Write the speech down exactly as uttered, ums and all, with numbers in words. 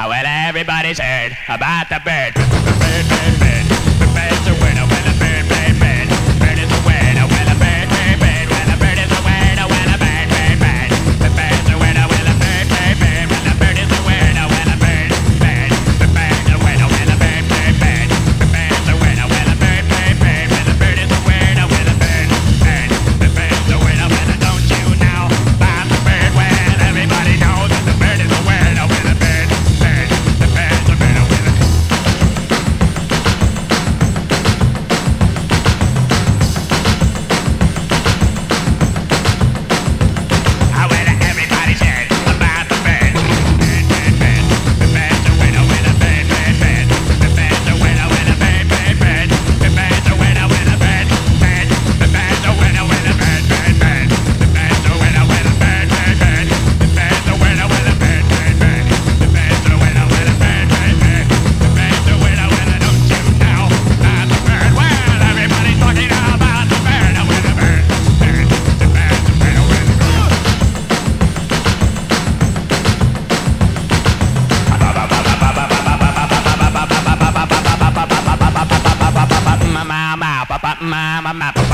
Uh, well, everybody's heard about the bird. The bird, bird, bird. The bird's a winner. Well, the bird, bird, bird. Bird is a winner. Well, the bird, bird, bird. Well, the bird is a winner. Well, the bird, bird, bird. The bird's a winner. Well, the bird, bird, bird. Well, the bird is a winner. Well, the bird, bird. The bird's a winner. Well, the bird, bird, bird. The bird's a winner. Well, the bird, bird, bird. Well, the bird is a winner. Well, the bird, bird. The bird's a winner. Well, don't you know about the bird? Well, everybody knows that the bird is a winner. Well, the bird, bird. The bird's a winner. Well, I went to everybody's head about the bird. Bird, bird, bird. The bird's a winner with a bird, bird, bird. The bird's a winner with a bird, bird, bird. The bird's a winner with a bird, bird. The bird's a winner with a bird, bird, bird. The bird's a winner with a bird, bird, bird. The bird's a winner with a bird, bird, bird. The bird's a winner with a bird, bird, bird. The bird's a winner with a don't you know about the bird? Well, everybody's talking about the bird with a bird, bird. The bird's a winner with a bird. Ma ma ma ma ma ma ma